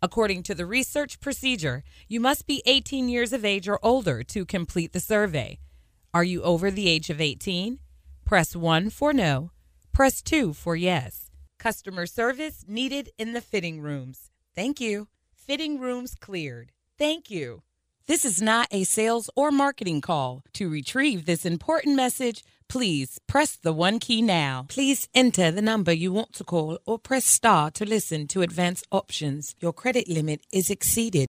According to the research procedure, you must be 18 years of age or older to complete the survey. Are you over the age of 18? Press 1 for no. Press 2 for yes. Customer service needed in the fitting rooms. Thank you. Fitting rooms cleared. Thank you. This is not a sales or marketing call. To retrieve this important message, please press the 1 key now. Please enter the number you want to call or press star to listen to advanced options. Your credit limit is exceeded.